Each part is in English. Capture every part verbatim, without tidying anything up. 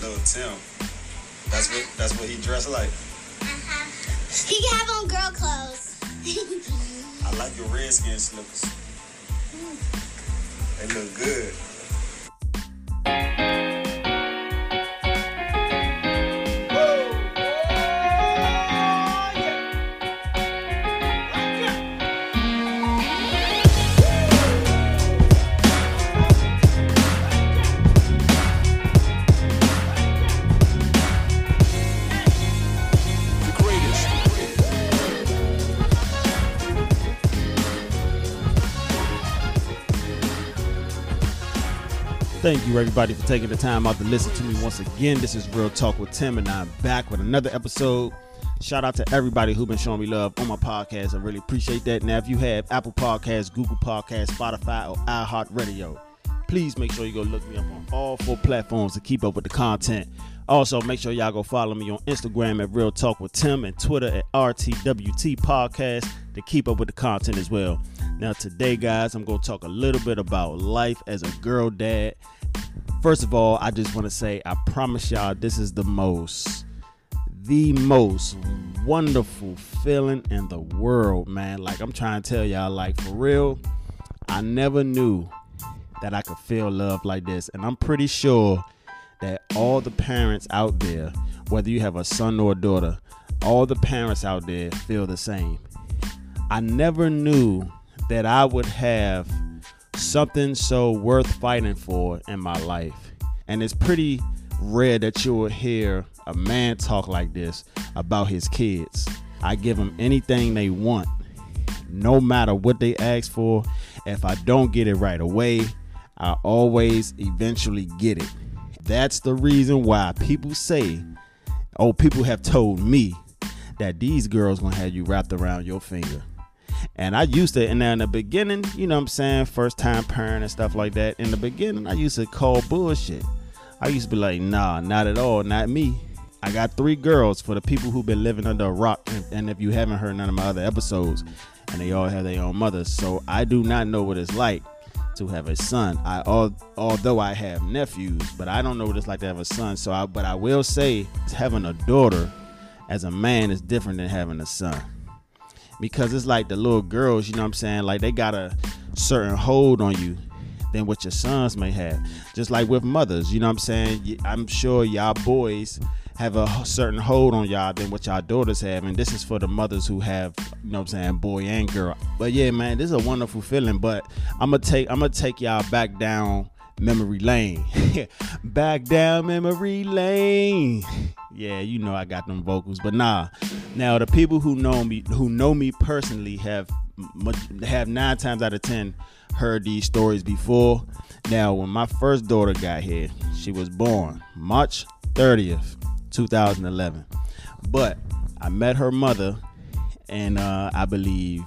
Little Tim. That's what that's what he dressed like. Uh-huh. He can have on girl clothes. I like your redskin slippers. They look good. Thank you, everybody, for taking the time out to listen to me once again. This is Real Talk with Tim, and I'm back with another episode. Shout out to everybody who's been showing me love on my podcast. I really appreciate that. Now, if you have Apple Podcasts, Google Podcasts, Spotify, or iHeartRadio, please make sure you go look me up on all four platforms to keep up with the content. Also, make sure y'all go follow me on Instagram at Real Talk with Tim and Twitter at R T W T Podcast to keep up with the content as well. Now, today, guys, I'm going to talk a little bit about life as a girl dad. First of all, I just want to say, I promise y'all, this is the most, the most wonderful feeling in the world, man. Like, I'm trying to tell y'all, like, for real, I never knew that I could feel love like this. And I'm pretty sure that all the parents out there, whether you have a son or a daughter, all the parents out there feel the same. I never knew that I would have something so worth fighting for in my life. And it's pretty rare that you will hear a man talk like this about his kids. I give them anything they want, no matter what they ask for. If I don't get it right away, I always eventually get it. That's the reason why people say, oh, people have told me that these girls gonna have you wrapped around your finger. And I used to, and now in the beginning, you know what I'm saying, first time parent and stuff like that. In the beginning, I used to call bullshit. I used to be like, nah, not at all, not me. I got three girls for the people who've been living under a rock. And, and if you haven't heard none of my other episodes, and they all have their own mothers. So I do not know what it's like to have a son. I al- although I have nephews, but I don't know what it's like to have a son. So I, but I will say having a daughter as a man is different than having a son. Because it's like the little girls, you know what I'm saying? Like they got a certain hold on you than what your sons may have. Just like with mothers, you know what I'm saying? I'm sure y'all boys have a certain hold on y'all than what y'all daughters have. And this is for the mothers who have, you know what I'm saying, boy and girl. But yeah, man, this is a wonderful feeling. But I'm going to take I'm going to take y'all back down memory lane. Back down memory lane. Yeah, you know I got them vocals, but nah. Now the people who know me, who know me personally, have have nine times out of ten heard these stories before. Now, when my first daughter got here, she was born March thirtieth, twenty eleven. But I met her mother in uh, I believe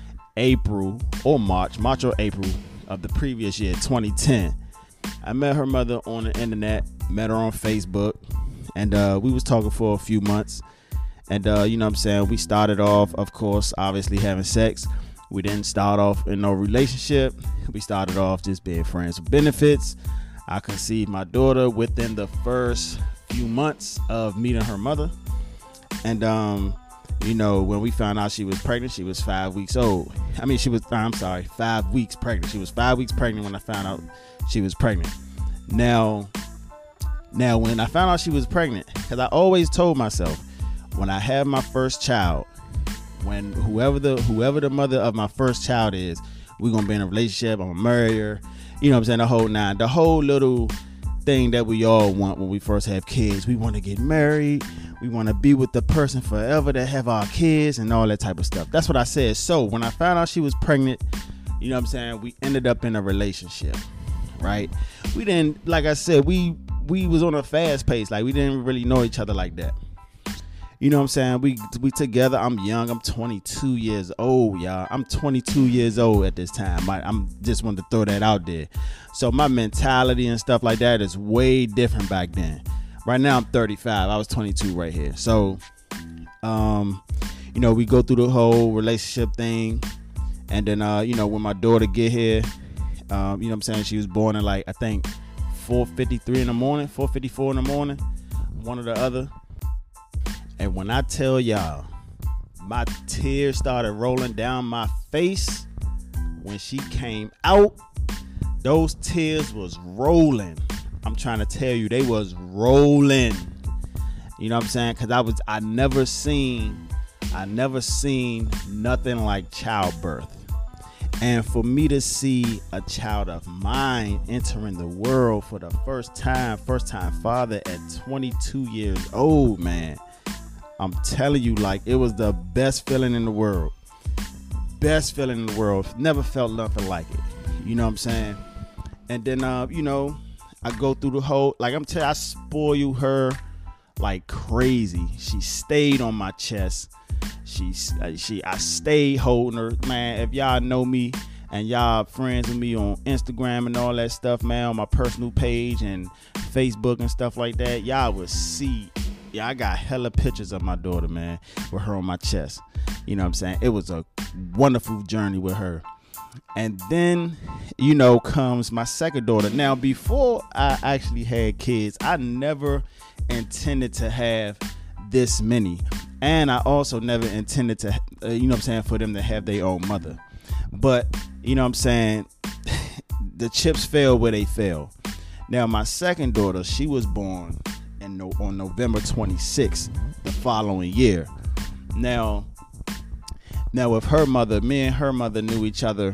April or March, March or April of the previous year, twenty ten. I met her mother on the internet, met her on Facebook. And uh, we was talking for a few months. And, uh, you know what I'm saying, we started off, of course, obviously having sex. We didn't start off in no relationship. We started off just being friends with benefits. I conceived my daughter within the first few months of meeting her mother. And, um, you know, when we found out she was pregnant, she was five weeks old. I mean, she was, I'm sorry, five weeks pregnant. She was five weeks pregnant when I found out she was pregnant. Now... Now, when I found out she was pregnant, because I always told myself, when I have my first child, when whoever the whoever the mother of my first child is, we're going to be in a relationship, I'm going to marry her, you know what I'm saying, the whole nine, the whole little thing that we all want when we first have kids. We want to get married, we want to be with the person forever to have our kids and all that type of stuff. That's what I said. So, when I found out she was pregnant, you know what I'm saying, we ended up in a relationship, right? We didn't, like I said, we... we was on a fast pace. Like we didn't really know each other like that. You know what I'm saying? We we together. I'm young. I'm twenty-two years old, y'all. I'm twenty-two years old at this time. I, I'm just wanted to throw that out there. So my mentality and stuff like that is way different back then. Right now I'm thirty-five. I was twenty-two right here. So, um, you know, we go through the whole relationship thing, and then uh, you know, when my daughter get here, um, you know what I'm saying, she was born in like I think four fifty-three in the morning, four fifty-four in the morning, one or the other. And when I tell y'all, my tears started rolling down my face when she came out. Those tears was rolling. I'm trying to tell you, they was rolling. You know what I'm saying? Because I was, I never seen, I never seen nothing like childbirth. And for me to see a child of mine entering the world for the first time, first time father at twenty-two years old, man, I'm telling you, like, it was the best feeling in the world. Best feeling in the world. Never felt nothing like it. You know what I'm saying? And then, uh, you know, I go through the whole, like, I'm telling you, I spoil her like crazy. She stayed on my chest. She, uh, she, I stayed holding her, man. If y'all know me and y'all friends with me on Instagram and all that stuff, man, on my personal page and Facebook and stuff like that, y'all will see. Yeah, I got hella pictures of my daughter, man, with her on my chest. You know what I'm saying? It was a wonderful journey with her. And then, you know, comes my second daughter. Now, before I actually had kids, I never intended to have this many. And I also never intended to, uh, you know what I'm saying, for them to have their own mother. But, you know what I'm saying, the chips fell where they fell. Now, my second daughter, she was born in no, on November twenty-sixth, the following year. Now, now with her mother, me and her mother knew each other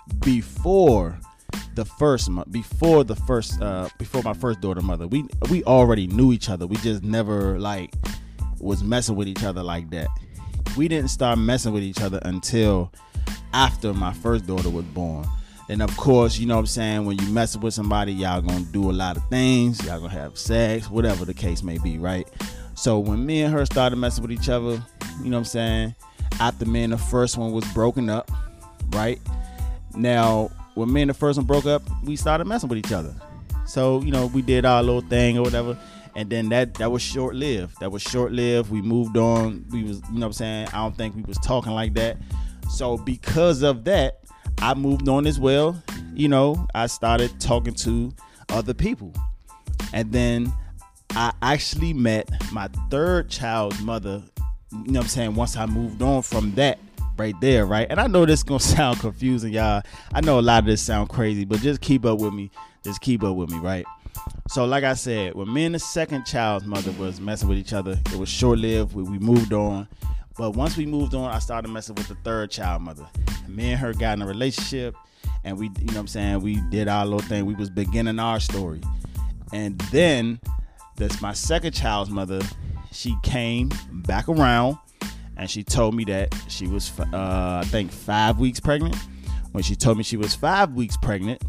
before the first month, before the first, uh, before my first daughter mother. We we already knew each other. We just never like was messing with each other like that. We didn't start messing with each other until after my first daughter was born. And of course, you know what I'm saying, when you mess with somebody, y'all gonna do a lot of things. Y'all gonna have sex, whatever the case may be, right? So when me and her started messing with each other, you know what I'm saying, after me and the first one was broken up, right? Now, when me and the first one broke up, we started messing with each other. So, you know, we did our little thing or whatever. And then that that was short-lived. That was short-lived. We moved on. We was, you know what I'm saying, I don't think we was talking like that. So because of that, I moved on as well. You know, I started talking to other people. And then I actually met my third child's mother, you know what I'm saying, once I moved on from that right there, right? And I know this is going to sound confusing, y'all. I know a lot of this sound crazy, but just keep up with me. Just keep up with me, right? So like I said, when me and the second child's mother was messing with each other, it was short-lived. We, we moved on. But once we moved on, I started messing with the third child mother. Me and her got in a relationship, and we, you know what I'm saying, we did our little thing. We was beginning our story. And then this my second child's mother, she came back around, and she told me that she was, uh, I think, five weeks pregnant. When she told me she was five weeks pregnant,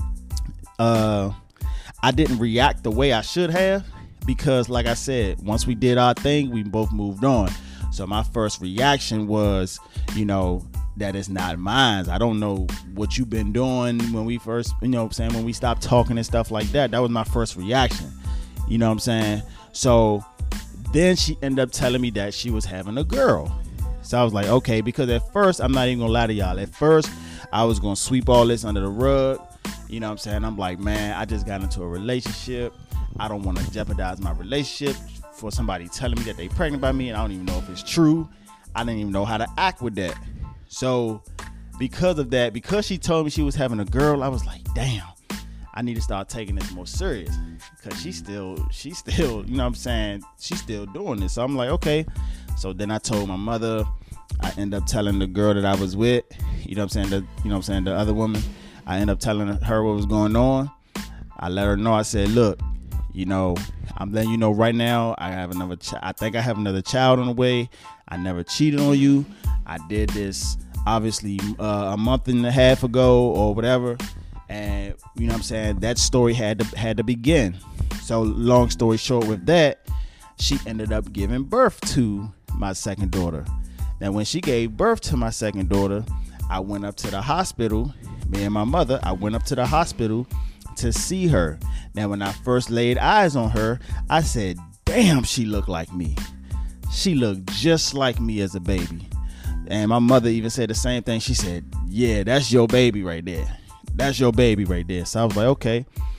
uh, I didn't react the way I should have because, like I said, once we did our thing, we both moved on. So my first reaction was, you know, that it's not mine. I don't know what you've been doing when we first, you know what I'm saying, when we stopped talking and stuff like that. That was my first reaction. You know what I'm saying? So then she ended up telling me that she was having a girl. So I was like, okay, because at first, I'm not even gonna lie to y'all. At first, I was gonna sweep all this under the rug. You know what I'm saying? I'm like, man, I just got into a relationship. I don't want to jeopardize my relationship for somebody telling me that they pregnant by me, and I don't even know if it's true. I didn't even know how to act with that. So because of that, because she told me she was having a girl, I was like, damn, I need to start taking this more serious, because she still, she still, you know what I'm saying, she's still doing this. So I'm like, okay. So then I told my mother. I end up telling the girl that I was with, you know what I'm saying, the, you know what I'm saying, the other woman, I end up telling her what was going on. I let her know. I said, look, you know, I'm letting you know right now, I have another ch- I think I have another child on the way. I never cheated on you. I did this obviously uh, a month and a half ago or whatever. And you know what I'm saying, that story had to had to begin. So long story short with that, she ended up giving birth to my second daughter. Now when she gave birth to my second daughter, I went up to the hospital. Me and my mother, I went up to the hospital to see her. Now, when I first laid eyes on her, I said, damn, she looked like me. She looked just like me as a baby. And my mother even said the same thing. She said, yeah, that's your baby right there. That's your baby right there. So I was like, okay.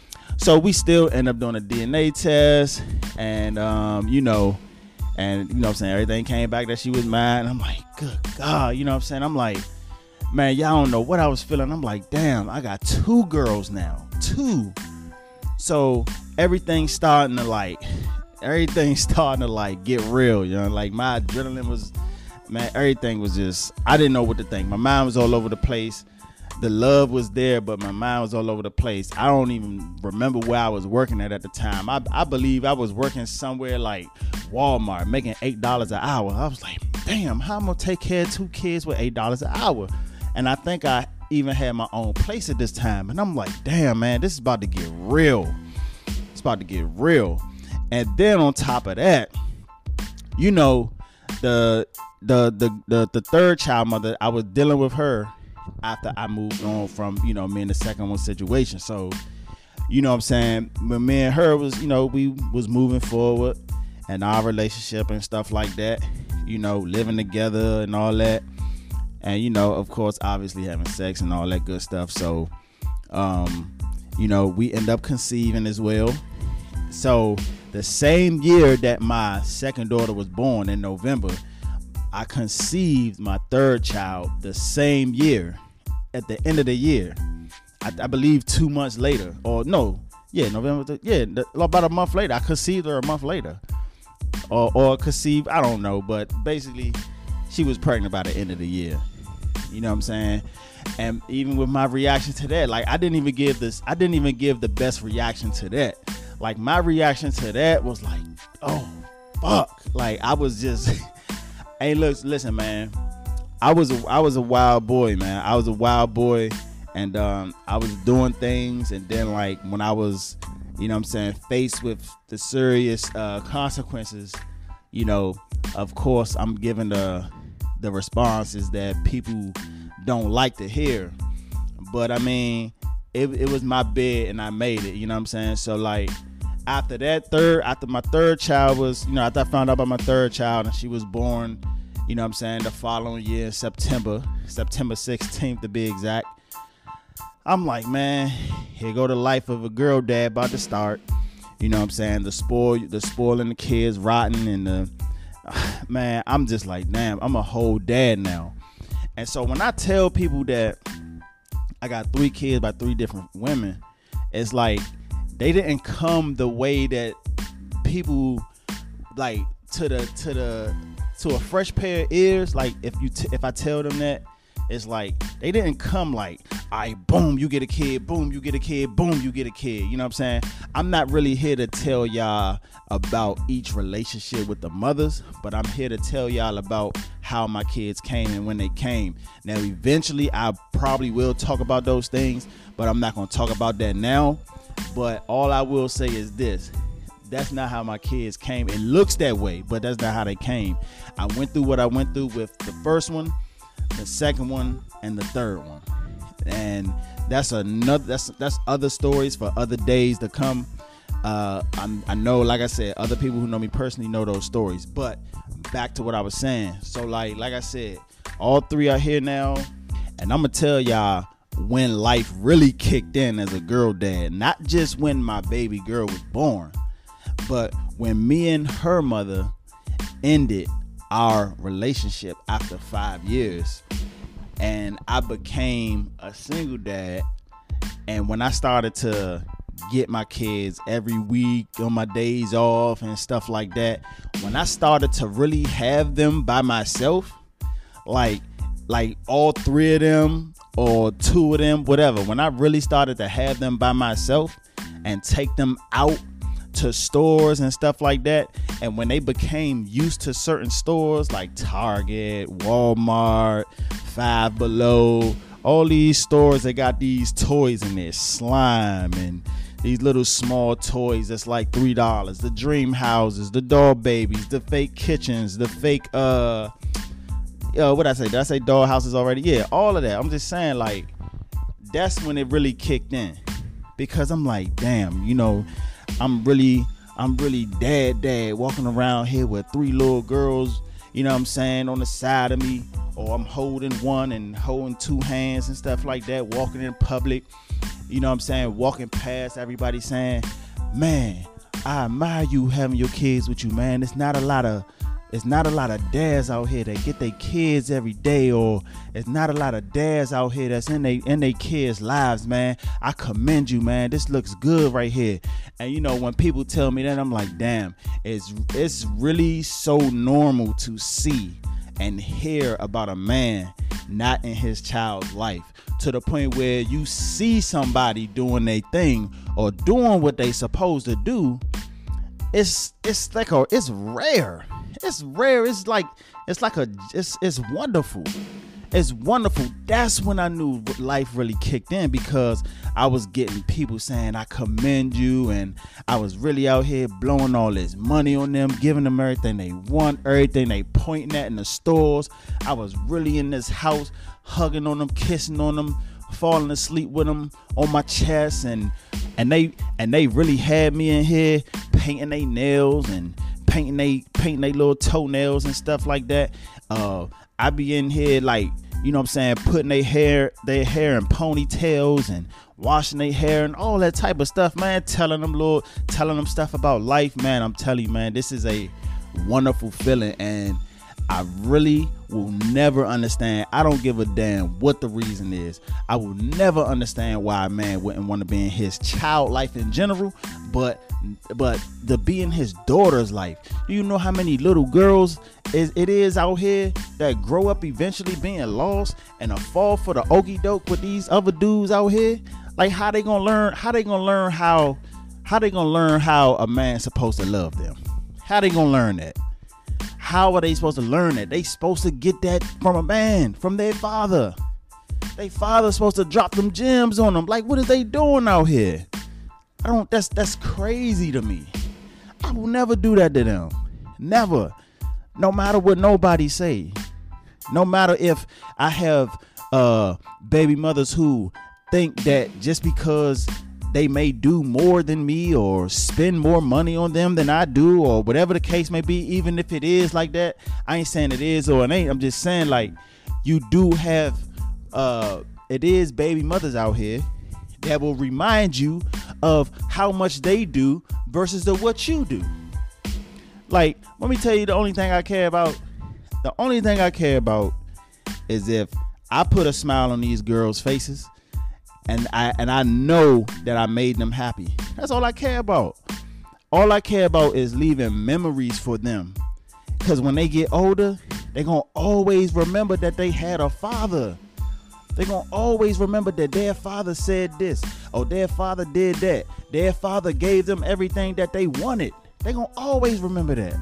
So we still end up doing a D N A test, and um, you know, and you know what I'm saying, everything came back that she was mine. And I'm like, good God, you know what I'm saying? I'm like, man, y'all don't know what I was feeling. I'm like, damn, I got two girls now. Two. So everything's starting to like, everything's starting to like get real, you know. Like my adrenaline was, man, everything was just, I didn't know what to think. My mind was all over the place. The love was there, but my mind was all over the place. I don't even remember where I was working at at the time. I, I believe I was working somewhere like Walmart, making eight dollars an hour. I was like, damn, how am I gonna take care of two kids with eight dollars an hour? And I think I even had my own place at this time. And I'm like, damn, man, this is about to get real. It's about to get real. And then on top of that, you know, the the the the, the third child mother, I was dealing with her after I moved on from, you know, me and the second one situation. So, you know what I'm saying, when me and her was, you know, we was moving forward and our relationship and stuff like that, you know, living together and all that. And, you know, of course, obviously having sex and all that good stuff. So, um, you know, we end up conceiving as well. So the same year that my second daughter was born in November, I conceived my third child the same year, at the end of the year. I, I believe two months later, or no, yeah, November, yeah, the, about a month later. I conceived her a month later, or or conceived, I don't know, but basically, she was pregnant by the end of the year. You know what I'm saying? And even with my reaction to that, like I didn't even give this, I didn't even give the best reaction to that. Like my reaction to that was like, oh, fuck. Like I was just. Hey, look, listen, man. I was a, I was a wild boy, man. I was a wild boy, and um, I was doing things, and then like when I was, you know what I'm saying, faced with the serious uh, consequences, you know, of course, I'm giving the the responses that people don't like to hear. But I mean, it, it was my bed, and I made it. You know what I'm saying? So like. After that third, after my third child was, you know, after I found out about my third child and she was born, you know what I'm saying, the following year, September, September sixteenth to be exact, I'm like, man, here go the life of a girl dad about to start. You know what I'm saying, the spoil, the spoiling the kids, rotten, and the, man, I'm just like, damn, I'm a whole dad now. And so when I tell people that I got three kids by three different women, it's like, they didn't come the way that people like to the to the to a fresh pair of ears. Like if you t- if I tell them that, it's like they didn't come like, all right, boom, you get a kid, boom, you get a kid, boom, you get a kid. You know what I'm saying? I'm not really here to tell y'all about each relationship with the mothers, but I'm here to tell y'all about how my kids came and when they came. Now, eventually, I probably will talk about those things, but I'm not going to talk about that now. But all I will say is this. That's not how my kids came. It looks that way, but that's not how they came. I went through what I went through with the first one, the second one, and the third one. And that's another, that's that's other stories for other days to come. Uh, I'm, I know, like I said, other people who know me personally know those stories. But back to what I was saying. So like, like I said, all three are here now. And I'm going to tell y'all when life really kicked in as a girl dad. Not just when my baby girl was born, but when me and her mother ended our relationship after five years. And I became a single dad. And when I started to get my kids every week on my days off and stuff like that, when I started to really have them by myself, like like all three of them or two of them, whatever, when I really started to have them by myself and take them out to stores and stuff like that, and when they became used to certain stores like Target, Walmart, Five Below, all these stores, they got these toys in there, slime and these little small toys that's like three dollars, the dream houses, the doll babies, the fake kitchens, the fake uh yo, what did I say? Did I say doll houses already? Yeah, all of that. I'm just saying, like, that's when it really kicked in. Because I'm like, damn, you know, I'm really, I'm really dad dad walking around here with three little girls, you know what I'm saying, on the side of me, or I'm holding one and holding two hands and stuff like that, walking in public, you know what I'm saying, walking past everybody saying, man, I admire you having your kids with you, man. It's not a lot of It's not a lot of dads out here that get their kids every day, or it's not a lot of dads out here that's in they in their kids' lives, man. I commend you, man. This looks good right here. And you know, when people tell me that, I'm like, damn, it's it's really so normal to see and hear about a man not in his child's life, to the point where you see somebody doing their thing or doing what they supposed to do. It's it's like a it's rare. It's rare. It's like it's like a it's it's wonderful. It's wonderful. That's when I knew life really kicked in, because I was getting people saying, I commend you, and I was really out here blowing all this money on them, giving them everything they want, everything they pointing at in the stores. I was really in this house hugging on them, kissing on them, falling asleep with them on my chest, and and they and they really had me in here painting their nails and painting they painting they little toenails and stuff like that. Uh, I be in here like, you know what I'm saying, putting their hair their hair in ponytails and washing their hair and all that type of stuff, man. Telling them little, telling them stuff about life, man. I'm telling you, man, this is a wonderful feeling, and I really will never understand. I don't give a damn what the reason is. I will never understand why a man wouldn't want to be in his child life in general, but but to be in his daughter's life. Do you know how many little girls is it is out here that grow up eventually being lost and a fall for the okie doke with these other dudes out here? Like, how they gonna learn? How they gonna learn how? How they gonna learn how a man's supposed to love them? How they gonna learn that? How are they supposed to learn that? They supposed to get that from a man, from their father. Their father's supposed to drop them gems on them. Like, what are they doing out here? I don't, that's, that's crazy to me. I will never do that to them. Never. No matter what nobody say. No matter if I have uh, baby mothers who think that just because they may do more than me or spend more money on them than I do, or whatever the case may be, even if it is like that, I ain't saying it is or it ain't. I'm just saying, like, you do have, uh, it is baby mothers out here that will remind you of how much they do versus the what you do. Like, let me tell you, the only thing I care about, the only thing I care about is if I put a smile on these girls' faces, and I and I know that I made them happy. That's all I care about. All I care about is leaving memories for them. Because when they get older, they're going to always remember that they had a father. They're going to always remember that their father said this, or their father did that. Their father gave them everything that they wanted. They're going to always remember that.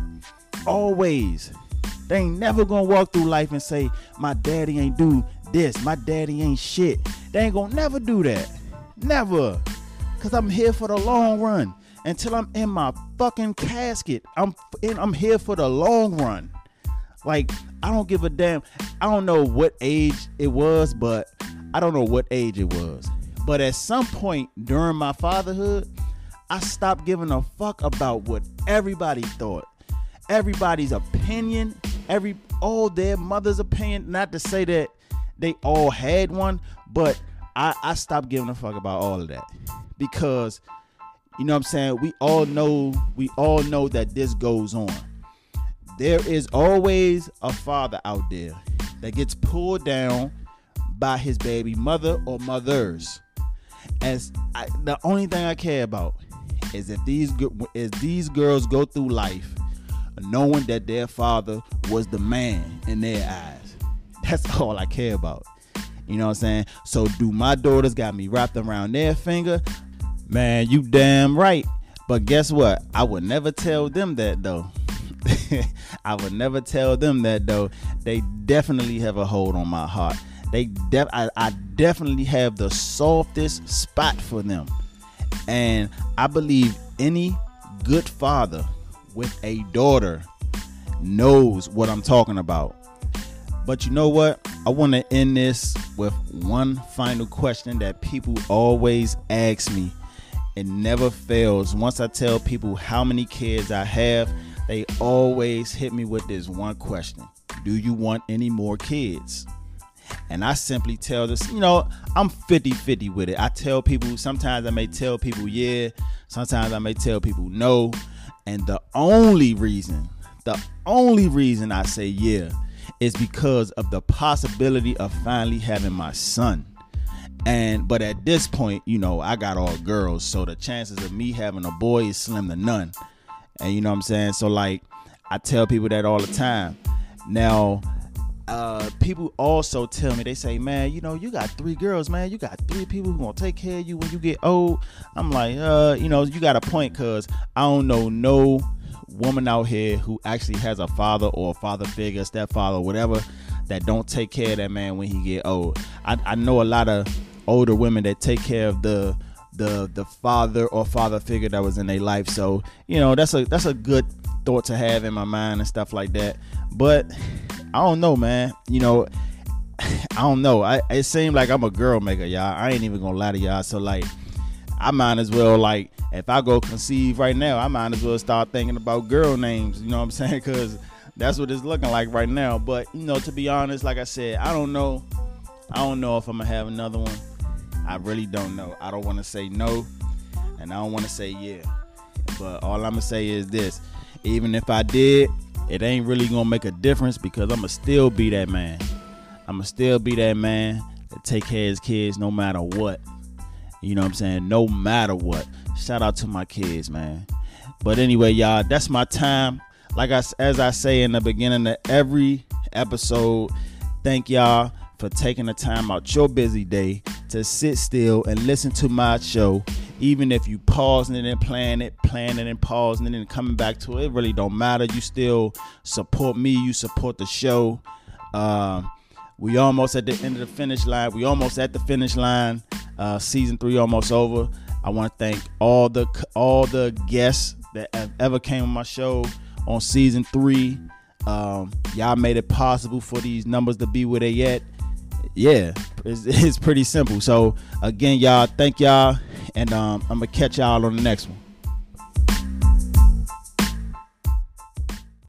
Always. They ain't never going to walk through life and say, my daddy ain't do this, my daddy ain't shit. They ain't gonna never do that. Never. Cause I'm here for the long run. Until I'm in my fucking casket, I'm in, I'm here for the long run. Like, I don't give a damn. I don't know what age it was, but I don't know what age it was. But at some point during my fatherhood, I stopped giving a fuck about what everybody thought. Everybody's opinion, every all their mother's opinion. Not to say that they all had one, but I, I stopped giving a fuck about all of that, because, you know what I'm saying, we all know we all know that this goes on. There is always a father out there that gets pulled down by his baby mother or mothers. As I, the only thing I care about is if these is these girls go through life knowing that their father was the man in their eyes. That's all I care about. You know what I'm saying? So do my daughters got me wrapped around their finger? Man, you damn right. But guess what? I would never tell them that, though. I would never tell them that, though. They definitely have a hold on my heart. They def- I, I definitely have the softest spot for them. And I believe any good father with a daughter knows what I'm talking about. But you know what? I want to end this with one final question that people always ask me. It never fails. Once I tell people how many kids I have, they always hit me with this one question. Do you want any more kids? And I simply tell this, you know, I'm fifty-fifty with it. I tell people, sometimes I may tell people yeah, sometimes I may tell people no. And the only reason, the only reason I say yeah is because of the possibility of finally having my son. And but at this point, you know, I got all girls, so the chances of me having a boy is slim to none. And you know what I'm saying? So like, I tell people that all the time. Now, uh, people also tell me, they say, man, you know, you got three girls, man. You got three people who gonna take care of you when you get old. I'm like, uh, you know, you got a point, cause I don't know no woman out here who actually has a father or a father figure, stepfather, whatever, that don't take care of that man when he get old. I, I know a lot of older women that take care of the the the father or father figure that was in their life. So, you know, that's a that's a good thought to have in my mind and stuff like that. But I don't know, man. You know, I don't know. I it seems like I'm a girl maker, y'all. I ain't even gonna lie to y'all. So like, I might as well, like, if I go conceive right now, I might as well start thinking about girl names. You know what I'm saying? Because that's what it's looking like right now. But you know, to be honest, like I said, I don't know. I don't know if I'm gonna have another one. I really don't know. I don't want to say no, and I don't want to say yeah. But all I'm gonna say is this: even if I did, it ain't really gonna make a difference, because I'm gonna still be that man. I'm gonna still be that man that take care of his kids no matter what. You know what I'm saying? No matter what. Shout out to my kids, man. But anyway, y'all, that's my time. Like I, as I say in the beginning of every episode, thank y'all for taking the time out your busy day to sit still and listen to my show. Even if you pausing it and playing it, playing it and pausing it and coming back to it, it really don't matter. You still support me. You support the show. Um, we almost at the end of the finish line. We almost at the finish line. Uh, season three almost over. I want to thank all the all the guests that have ever came on my show on season three. Um, y'all made it possible for these numbers to be where they at. Yeah, it's, it's pretty simple. So again, y'all, thank y'all, and um, I'm gonna catch y'all on the next one.